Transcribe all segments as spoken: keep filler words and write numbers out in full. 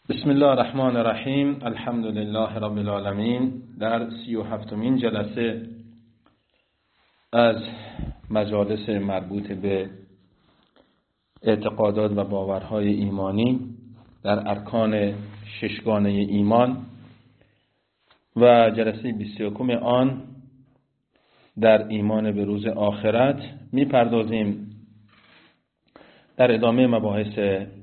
بسم الله الرحمن الرحیم. الحمد لله رب العالمین. در سی و هفتمین جلسه از مجالس مربوط به اعتقادات و باورهای ایمانی در ارکان ششگانه ایمان و جلسه بیست و یکم آن در ایمان به روز آخرت میپردازیم در ادامه مباحث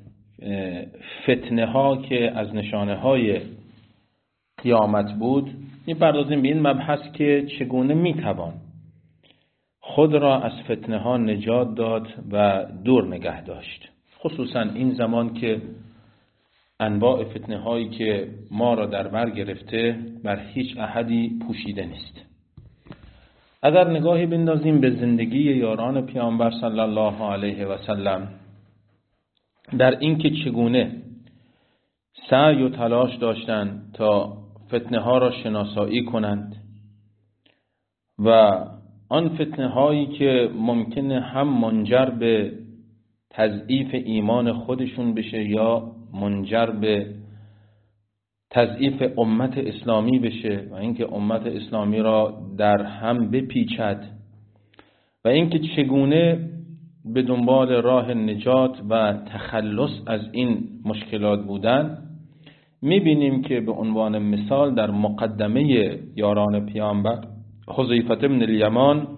فتنه ها که از نشانه های قیامت بود. میپردازیم به این مبحث که چگونه میتوان خود را از فتنه ها نجات داد و دور نگه داشت، خصوصا این زمان که انواع فتنه هایی که ما را در بر گرفته بر هیچ احدی پوشیده نیست. اگر نگاهی بندازیم به زندگی یاران پیامبر صلی الله علیه و سلم در اینکه چگونه سعی و تلاش داشتند تا فتنه ها را شناسایی کنند و آن فتنه هایی که ممکنه هم منجر به تضعیف ایمان خودشون بشه یا منجر به تضعیف امت اسلامی بشه و اینکه امت اسلامی را در هم بپیچد و اینکه چگونه به دنبال راه نجات و تخلص از این مشکلات بودن، میبینیم که به عنوان مثال در مقدمه یاران پیامبر حذیفه بن الیمان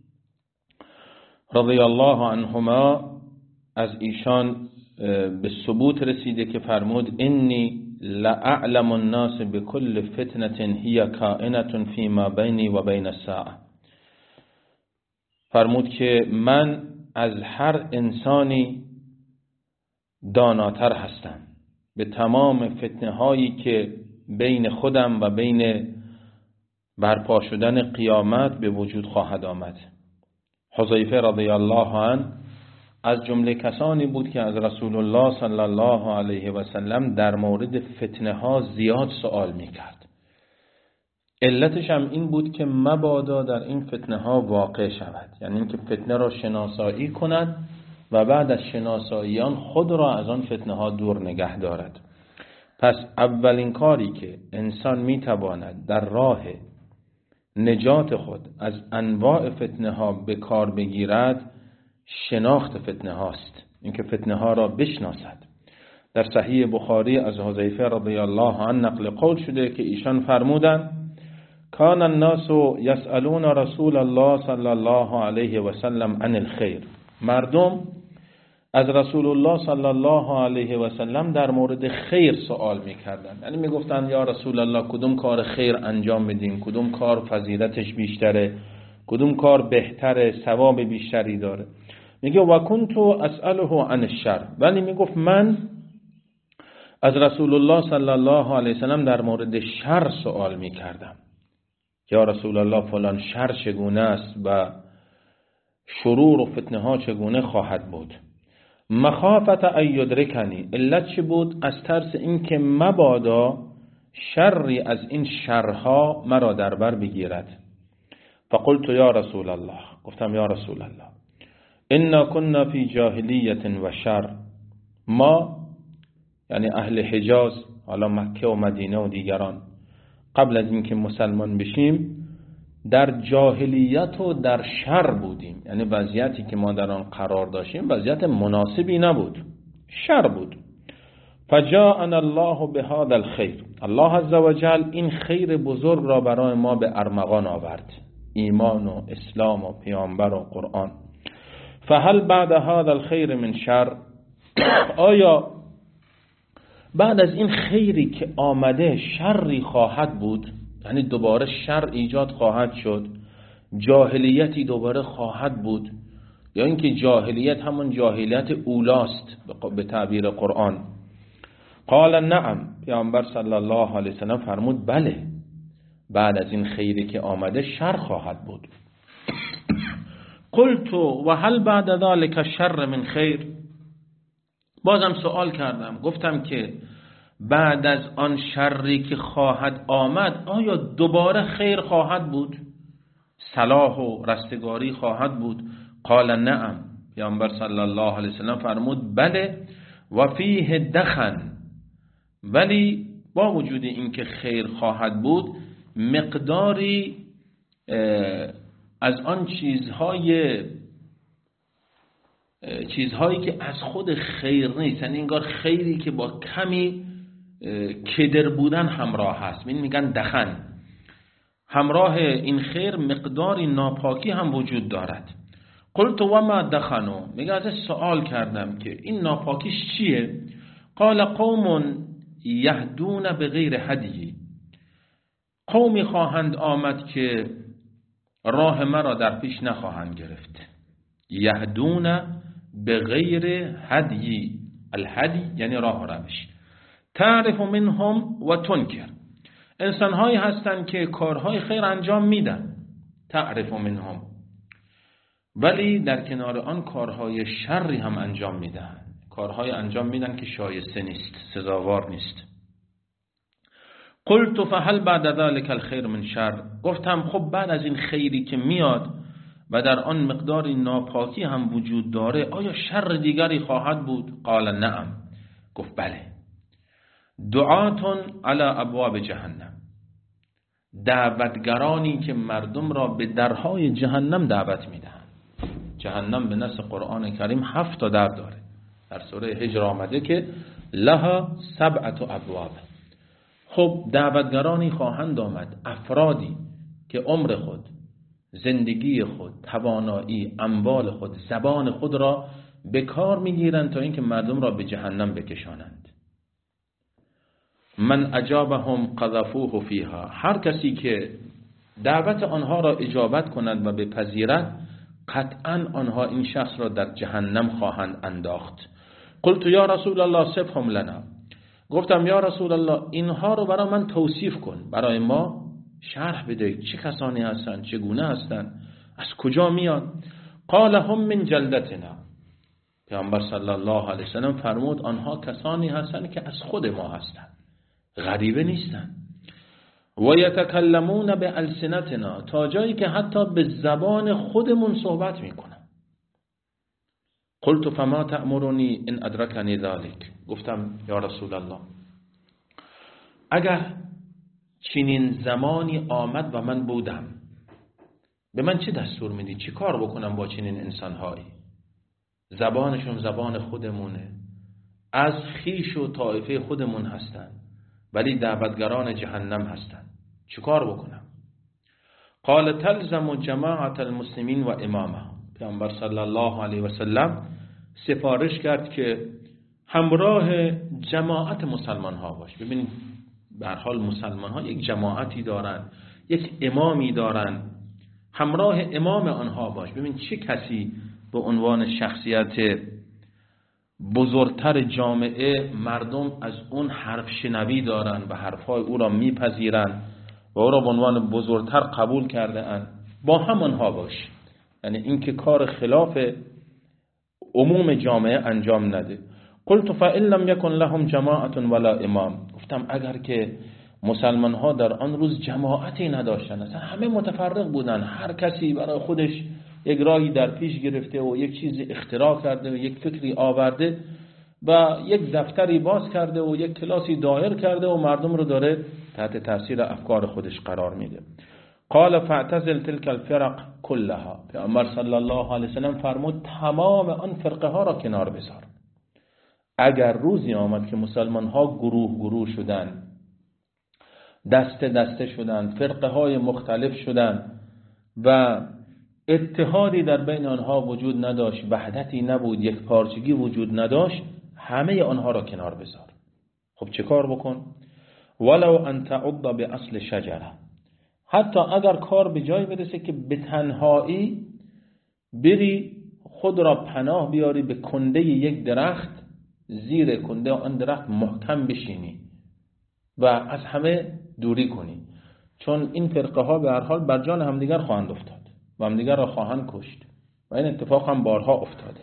رضی الله عنهما از ایشان به ثبوت رسیده که فرمود انی لأعلم الناس بكل فتنة هي كائنة فيما بيني و بين الساعة. فرمود که من از هر انسانی داناتر هستم به تمام فتنه هایی که بین خودم و بین برپا شدن قیامت به وجود خواهد آمد. حذیفه رضی الله عنه از جمله کسانی بود که از رسول الله صلی الله علیه و سلم در مورد فتنه ها زیاد سوال میکرد. علتش هم این بود که مبادا در این فتنه ها واقع شود، یعنی اینکه فتنه را شناسایی کند و بعد از شناسایی آن خود را از آن فتنه ها دور نگه دارد. پس اولین کاری که انسان میتواند در راه نجات خود از انواع فتنه ها به کار بگیرد شناخت فتنه هاست، اینکه فتنه ها را بشناسد. در صحیح بخاری از حذیفه رضی الله عنه نقل قول شده که ایشان فرمودند کان الناس یسألون رسول الله صلی الله علیه و سلم عن الخیر. مردم از رسول الله صلی الله علیه و سلم در مورد خیر سوال میکردند، یعنی میگفتند یا رسول الله کدوم کار خیر انجام بدیم، کدوم کار فضیلتش بیشتره، کدوم کار بهتره، ثواب بیشتری داره. میگه و کنت اسأله عن الشر، ولی میگفت من از رسول الله صلی الله علیه و سلم در مورد شر سوال میکردم. یا رسول الله فلان شر چگونه است و شرور و فتنه ها چگونه خواهد بود. مخافت ان یدرکنی، علت چی بود؟ از ترس اینکه مبادا شری از این شرها مرا در بر بگیرد. فقلت یا رسول الله، گفتم یا رسول الله انا كنا فی جاهلیت و شر، ما یعنی اهل حجاز، حالا مکه و مدینه و دیگران، قبل از اینکه مسلمان بشیم در جاهلیت و در شر بودیم، یعنی وضعیتی که ما در آن قرار داشتیم وضعیت مناسبی نبود، شر بود. فجاءنا الله بهذا الخیر، الله عزوجل این خیر بزرگ را برای ما به ارمغان آورد، ایمان و اسلام و پیامبر و قرآن. فهل بعد هذا الخیر من شر، آیا بعد از این خیری که آمده شری خواهد بود؟ یعنی دوباره شر ایجاد خواهد شد، جاهلیتی دوباره خواهد بود، یا اینکه جاهلیت همون جاهلیت اولاست به تعبیر قرآن؟ قال نعم، پیامبر صلی الله علیه وسلم فرمود بله، بعد از این خیری که آمده شر خواهد بود. قلت و هل بعد ذلك شر من خیر، بازم سوال کردم، گفتم که بعد از آن شری که خواهد آمد آیا دوباره خیر خواهد بود، صلاح و رستگاری خواهد بود؟ قال نعم، پیامبر صلی الله علیه وسلم فرمود بله، و فیه دخن، ولی با وجود اینکه خیر خواهد بود مقداری از آن چیزهای چیزهایی که از خود خیر نیست، یعنی انگار خیری که با کمی کدر بودن همراه هست، این میگن دخن. همراه این خیر مقداری ناپاکی هم وجود دارد. قلت و ما دخنو، میگه ازش سوال کردم که این ناپاکیش چیه؟ قال قوم یهدون بغیر هدی، قومی خواهند آمد که راه مرا در پیش نخواهند گرفت. یهدون بغیر هدی، الهدی یعنی راه و روش. تعرف منهم و تنکر، انسانهایی هستند که کارهای خیر انجام میدن، تعرف منهم، ولی در کنار آن کارهای شری هم انجام میدن، کارهای انجام میدن که شایسته نیست، سزاوار نیست. قلت فهل بعد ذلك الخير من شر، گفتم خب بعد از این خیری که میاد و در آن مقداری ناپاکی هم وجود داره آیا شر دیگری خواهد بود؟ قال نعم، گفت بله. دعاتون علی ابواب جهنم، دعوتگرانی که مردم را به درهای جهنم دعوت میدن. جهنم به نص قرآن کریم هفت تا در داره، در سوره هجر آمده که لها سبعت ابواب. خب دعوتگرانی خواهند آمد، افرادی که عمر خود، زندگی خود، توانایی، اموال خود، زبان خود را به کار میگیرند تا اینکه مردم را به جهنم بکشانند. من اجابهم قذفوه فیها، هر کسی که دعوت آنها را اجابت کند و بپذیرد قطعا آنها این شخص را در جهنم خواهند انداخت. قلت یا رسول الله صفهم لنا، گفتم یا رسول الله اینها رو برای من توصیف کن، برای ما شرح بده، چه کسانی هستند، چگونه هستند، از کجا میاد؟ قال هم من جلدتنا، پیامبر صلی الله علیه وسلم فرمود آنها کسانی هستند که از خود ما هستند، غریبه نیستند. و یتکلمون به السنتنا، تا جایی که حتی به زبان خودمون صحبت میکنن. قلت فما تأمرنی ان ادرکنی ذلك، گفتم یا رسول الله اگر چنین زمانی آمد و من بودم به من چه دستور میدی؟ چی کار بکنم با چنین انسانهایی؟ زبانشون زبان خودمونه، از خیش و طائفه خودمون هستن ولی دعوتگران جهنم هستن، چی کار بکنم؟ قال تلزم جماعت المسلمین و امامه، پیامبر صلی الله علیه و سلم سفارش کرد که همراه جماعت مسلمان ها باش. ببینید به هر حال مسلمان ها یک جماعتی دارن، یک امامی دارن، همراه امام آنها باش. ببین چه کسی به عنوان شخصیت بزرگتر جامعه مردم از اون حرف شنوی دارن و حرفای او را میپذیرن و او را به عنوان بزرگتر قبول کرده اند، با همانها باش. یعنی این که کار خلاف عموم جامعه انجام نده. قلت فإن لم يكن لهم جماعت ولا امام، گفتم اگر که مسلمان ها در آن روز جماعتی نداشتن، اصلا همه متفرق بودن، هر کسی برای خودش یک راهی در پیش گرفته و یک چیزی اختراع کرده و یک فکری آورده و یک دفتری باز کرده و یک کلاسی دایر کرده و مردم رو داره تحت تاثیر افکار خودش قرار میده. قال فاعتزل تلك الفرق كلها، پیامبر صلی الله علیه وسلم فرمود تمام آن فرقه ها را کنار بذار. اگر روزی آمد که مسلمان ها گروه گروه شدن، دسته دسته شدن، فرقه های مختلف شدن و اتحادی در بین آنها وجود نداشت، وحدتی نبود، یک پارچگی وجود نداشت، همه آنها را کنار بذار. خب چه کار بکن؟ ولو ان تعض به اصل شجره، حتی اگر کار به جای برسه که به تنهایی بری خود را پناه بیاری به کنده یک درخت، زیر کنده آن درخت محکم بشینی و از همه دوری کنی، چون این فرقه ها به هر حال بر جان همدیگر خواهند افتاد و همدیگر را خواهند کشت و این اتفاق هم بارها افتاده.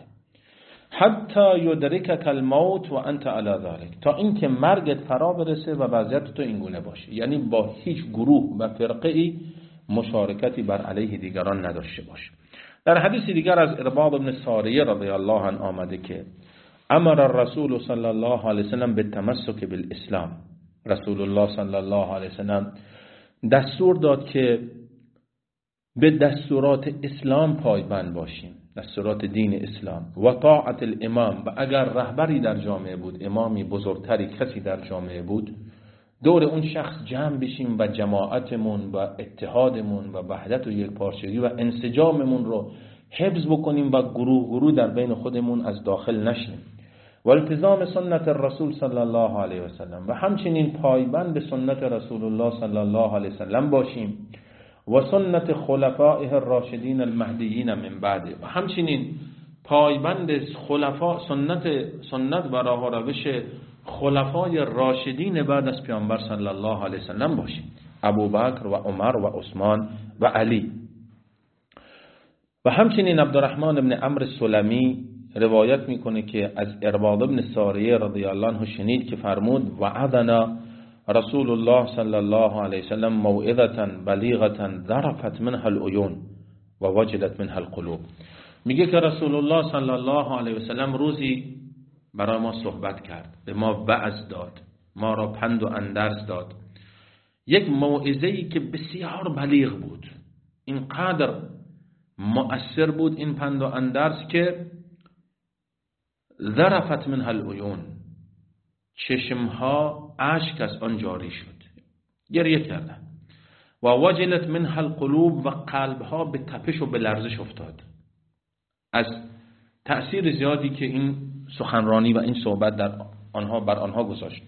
حتی یدرکک الموت و انت علی ذلک، تا اینکه مرگت فرا برسه و وضعیت تو این گونه باشه، یعنی با هیچ گروه و فرقه ای مشارکتی بر علیه دیگران نداشته باشه. در حدیث دیگر از ارباض بن ساریه رضی الله عنه آمده که امر الرسول صلی الله علیه وسلم بالتمسک بالاسلام. رسول الله صلی الله علیه وسلم دستور داد که به دستورات اسلام پایبند باشیم، دستورات دین اسلام. و طاعت الامام، و اگر رهبری در جامعه بود، امامی بزرگتری، کسی در جامعه بود، دور اون شخص جمع بشیم و جماعتمون و اتحادمون و وحدت و یکپارچگی و انسجاممون رو حفظ بکنیم و گروه گروه در بین خودمون از داخل نشیم. و التزام سنت الرسول صلی الله علیه و سلم، و همچنین پایبند به سنت رسول الله صلی الله علیه و سلم باشیم. و سنت خلفائه الراشدین المهدیین من بعد، و همچنین پایبند خلفا سنت سنت و راه و روش خلفای راشدین بعد از پیامبر صلی الله علیه و سلم باشیم، ابوبکر و عمر و عثمان و علی. و همچنین عبدالرحمن بن عمرو سلمی روایت میکنه که از ارباض بن ساریه رضی الله عنه شنید که فرمود وعظنا رسول الله صلی الله علیه وسلم موعظه بلیغه ذرفت منها العیون و وجلت منها القلوب. میگه که رسول الله صلی الله علیه وسلم روزی برای ما صحبت کرد، به ما وعظ داد، ما را پند و اندرز داد، یک موعظه‌ای که بسیار بلیغ بود، اینقدر مؤثر بود این پند و اندرز که ذرفت منها العیون، چشمها اشک از آن جاری شد، گریه کردن. و وجلت منها القلوب، و قلبها به تپش و به لرزش افتاد از تأثیر زیادی که این سخنرانی و این صحبت در آنها بر آنها گذاشت.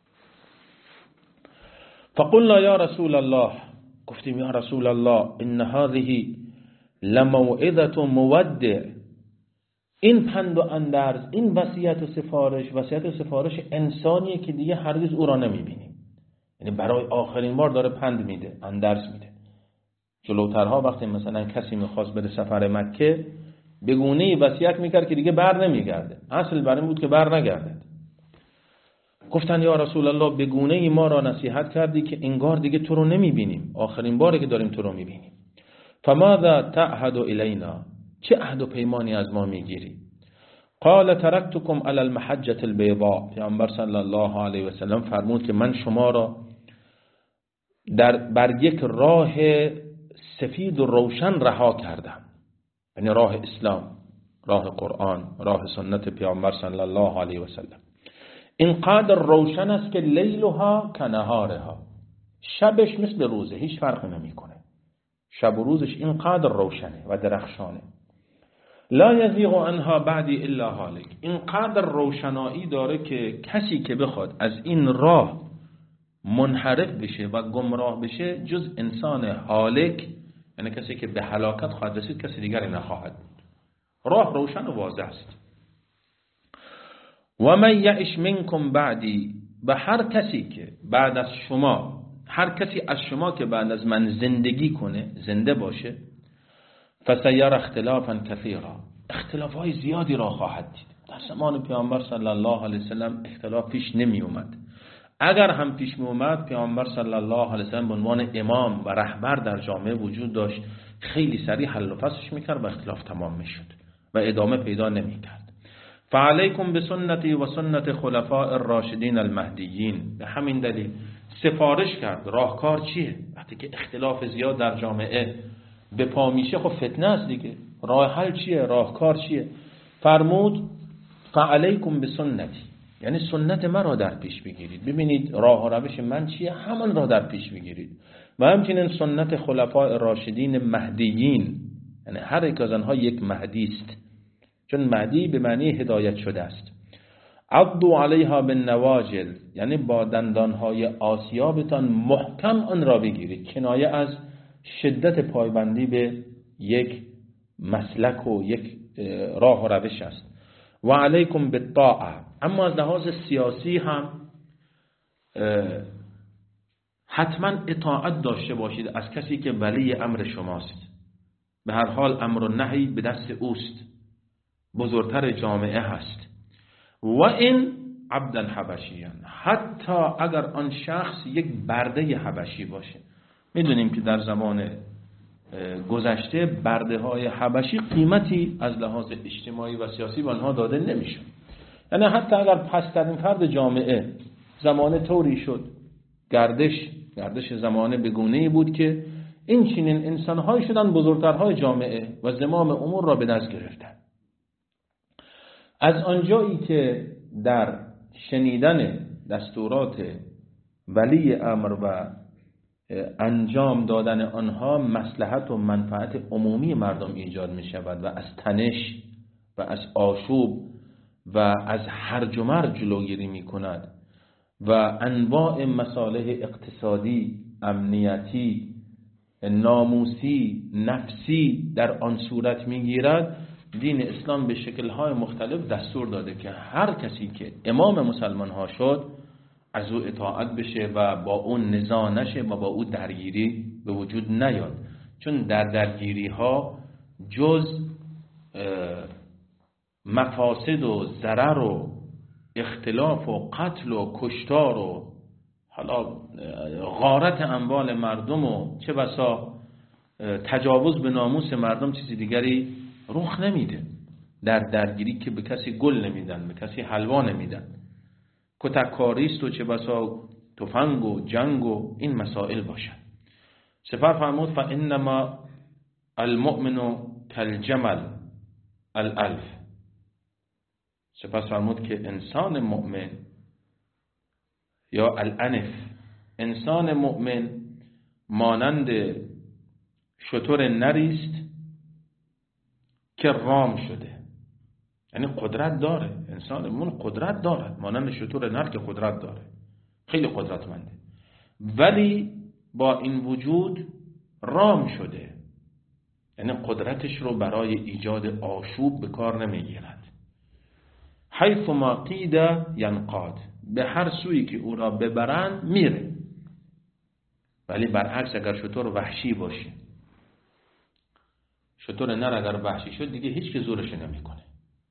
فقلنا یا رسول الله، گفتیم یا رسول الله ان هذه لموعظه مودع، این پند و اندرز، این وصیت و سفارش، وصیت و سفارش انسانیه که دیگه هرگز او را نمیبینیم. یعنی برای آخرین بار داره پند میده، اندرز میده. جلوترها وقتی مثلا کسی میخواست بره سفر مکه، به گونه‌ای وصیت میکرد که دیگه بر نمیگرده، اصل بر این بود که بر نگردد. گفتن یا رسول الله به گونه‌ای ما را نصیحت کردی که انگار دیگه تو رو نمیبینیم، آخرین باره که داریم تو رو میبینیم. فماذا تعهد الینا، چه عهد و پیمانی از ما میگیری؟ قال ترکتکم علی المحجة البیضاء، پیامبر صلی الله علیه و سلم فرمود که من شما را در بر یک راه سفید و روشن رها کردم، یعنی راه اسلام، راه قرآن، راه سنت پیامبر صلی الله علیه و سلم. اینقدر روشن است که لیلها کنهارها، شبش مثل روزه، هیچ فرقی نمیکنه، شب و روزش اینقدر روشنه و درخشانه. لا یزیغ عنها بعدی الا هالک، اینقدر روشنایی داره که کسی که بخواد از این راه منحرف بشه و گمراه بشه جز انسان هالک، یعنی کسی که به هلاکت خواهد رسید، کسی دیگری نخواهد بود. راه روشن و واضح است. و من یعش منکم بعدی، و هر کسی که بعد از شما، هر کسی از شما که بعد از من زندگی کنه، زنده باشه، فسیر اختلافا کثیرا، اختلافای زیادی را خواهد دید. در زمان پیامبر صلی الله علیه وسلم اختلاف پیش نمی اومد. اگر هم پیش می اومد، پیامبر صلی الله علیه وسلم به عنوان امام و رهبر در جامعه وجود داشت، خیلی سریع حل و فصلش میکرد و اختلاف تمام میشد و ادامه پیدا نمیکرد. فعلیکم بسنتی و سنت خلفاء الراشدین المهدیین، به همین دلیل سفارش کرد. راهکار چیه؟ وقتی که اختلاف زیاد در جامعه به پا میشه، خب فتنه است دیگه. راه حل چیه؟ راهکار چیه؟ فرمود فعلیکم بسنتی، یعنی سنت من را در پیش بگیرید. ببینید راه و روش من چیه، همان را در پیش بگیرید. و همچنین سنت خلفاء راشدین مهدیین، یعنی هر یک از آنها یک مهدی است، چون مهدی به معنی هدایت شده است. عضوا علیها بالنواجذ، یعنی با دندانهای آسیابتان محکم آن را بگیرید. کنایه از شدت پایبندی به یک مسلک و یک راه و روش است. و علیکم بالطاعه، اما از لحاظ سیاسی هم حتما اطاعت داشته باشید از کسی که ولی امر شماست. به هر حال امر و نهی به دست اوست، بزرگتر جامعه هست. و این عبدا حبشیان، حتی اگر آن شخص یک برده حبشی باشه. میدونیم که در زمان گذشته برده های حبشی قیمتی از لحاظ اجتماعی و سیاسی به آنها داده نمیشد. یعنی حتی اگر پسترین فرد جامعه زمانه طوری شد، گردش گردش زمانه به گونه‌ای بود که این چنین انسان‌هایی شدن بزرگترهای جامعه و زمام امور را به دست گرفتن. از آنجایی که در شنیدن دستورات ولی امر و انجام دادن آنها مصلحت و منفعت عمومی مردم ایجاد می شود و از تنش و از آشوب و از هرج و مرج جلوگیری می کند و انواع مصالح اقتصادی، امنیتی، ناموسی، نفسی در آن صورت می گیرد، دین اسلام به شکل‌های مختلف دستور داده که هر کسی که امام مسلمان ها شد از او اطاعت بشه و با اون نزاع نشه و با او درگیری به وجود نیاد، چون در درگیری ها جز مفاسد و ضرر و اختلاف و قتل و کشتار و حالا غارت اموال مردم و چه بسا تجاوز به ناموس مردم چیزی دیگری رخ نمیده. در درگیری که به کسی گل نمیدن، به کسی حلوا نمیدن، کتککاریست و چه بسا تفنگ و جنگ و این مسائل باشد. سپر فرمود فانما المؤمن کالجمل الالف. سپس فرمود که انسان مؤمن یا الانف، انسان مؤمن مانند شتر نریست که رام شده، یعنی قدرت داره. انسان مؤمن قدرت دارد مانند شتر نر که قدرت داره، خیلی قدرتمنده، ولی با این وجود رام شده، یعنی قدرتش رو برای ایجاد آشوب به کار نمیگیرد. حیث ما قید ینقاد، به هر سویی که او را ببرند میره. ولی برعکس اگر شتر وحشی باشه، شتر نر اگر وحشی شد دیگه هیچ که زورش نمیکنه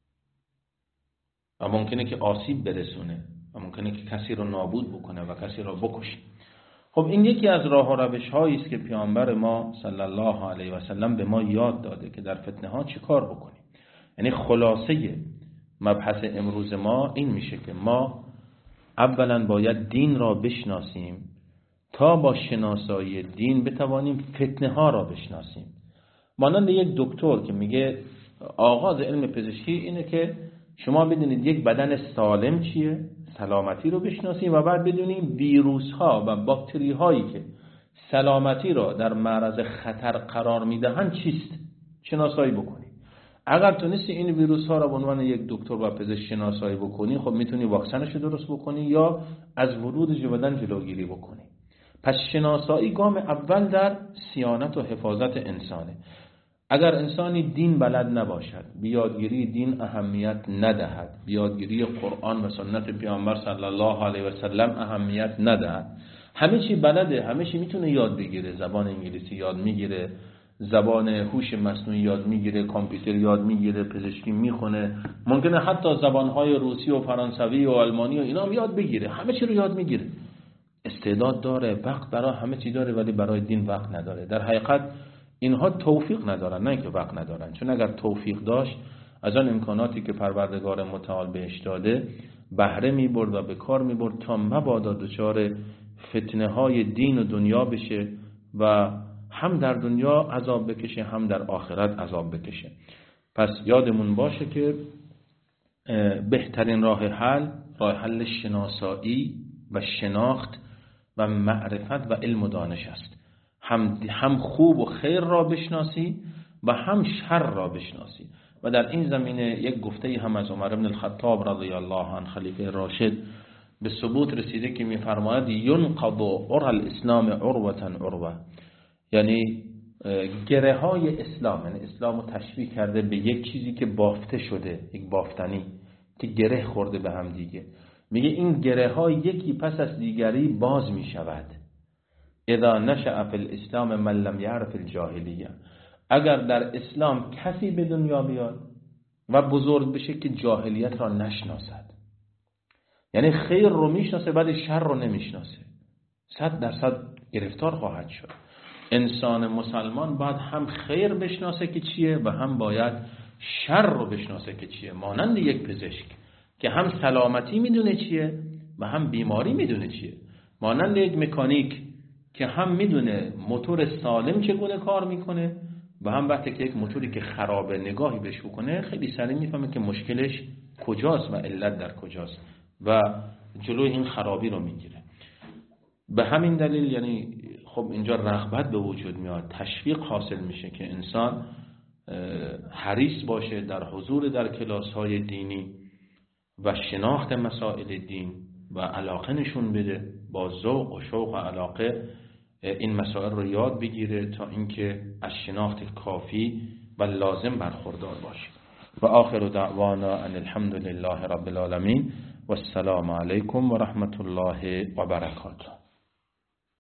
و ممکنه که آسیب برسونه و ممکنه که کسی رو نابود بکنه و کسی رو بکشه. خب این یکی از راه و روش هایی است که پیامبر ما صلی الله علیه و سلم به ما یاد داده که در فتنه ها چی کار بکنیم. یعنی خلاصه مبحث امروز ما این میشه که ما اولا باید دین را بشناسیم تا با شناسایی دین بتوانیم فتنه ها را بشناسیم. مانند یک دکتر که میگه آغاز علم پزشکی اینه که شما بدونید یک بدن سالم چیه، سلامتی رو بشناسیم و بعد بدونیم ویروس ها و باکتری هایی که سلامتی را در معرض خطر قرار میدهند چیست، شناسایی بکنیم. اگر تونستی این ویروس ها را به عنوان یک دکتر و پزشک شناسایی بکنی، خب میتونی واکسنش رو درست بکنی یا از ورود به بدن جلوگیری بکنی. پس شناسایی گام اول در صیانت و حفاظت انسانه. اگر انسانی دین بلد نباشد، بیادگیری دین اهمیت ندهد، بیادگیری قرآن و سنت پیامبر صلی الله علیه و سلم اهمیت ندهد، همه چی بلده، همه چی میتونه یاد بگیره، زبان انگلیسی یاد میگیره، زبان هوش مصنوعی یاد میگیره، کامپیوتر یاد میگیره، پزشکی میخونه، ممکنه حتی زبانهای روسی و فرانسوی و آلمانی و اینا هم یاد بگیره، همه چی رو یاد میگیره، استعداد داره، وقت برای همه چی داره، ولی برای دین وقت نداره. در حقیقت اینها توفیق ندارن، نه که وقت ندارن، چون اگر توفیق داشت از آن امکاناتی که پروردگار متعال بهش داده بهره میبرد و به کار میبرد تا مبادا دچار فتنه های دین و دنیا بشه و هم در دنیا عذاب بکشه هم در آخرت عذاب بکشه. پس یادمون باشه که بهترین راه حل راه حل شناسایی و شناخت و معرفت و علم و دانش است. هم هم خوب و خیر را بشناسی و هم شر را بشناسی. و در این زمینه یک گفته هم از عمر بن الخطاب رضی الله عنه خلیفه راشد به ثبوت رسیده که می‌فرماید ینقض عرى الاسلام عروة عروة، یعنی گره های اسلام، یعنی اسلام رو تشبیه کرده به یک چیزی که بافته شده، یک بافتنی که گره خورده به هم دیگه. میگه این گره ها یکی پس از دیگری باز می شود. اذا نشأ فی الاسلام من لم یعرف الجاهلیه، اگر در اسلام کسی به دنیا بیاد و بزرگ بشه که جاهلیت را نشناسد، یعنی خیر رو میشناسه ولی شر رو نمیشناسه، صد درصد گرفتار خواهد شد. انسان مسلمان باید هم خیر بشناسه که چیه و هم باید شر رو بشناسه که چیه. مانند یک پزشک که هم سلامتی میدونه چیه و هم بیماری میدونه چیه. مانند یک مکانیک که هم میدونه موتور سالم چگونه کار میکنه و هم وقتی که یک موتوری که خرابه نگاهی بهش بکنه خیلی سریع میفهمه که مشکلش کجاست و علت در کجاست و جلوی این خرابی رو میگیره. به همین دلیل یعنی خب اینجا رغبت به وجود میاد، تشویق حاصل میشه که انسان حریص باشه در حضور در کلاس های دینی و شناخت مسائل دین و علاقه نشون بده، با ذوق و شوق و علاقه این مسائل رو یاد بگیره تا اینکه از شناخت کافی و لازم برخوردار باشه. و آخر دعوانا ان الحمد لله رب العالمین و السلام علیکم و رحمت الله و برکاته.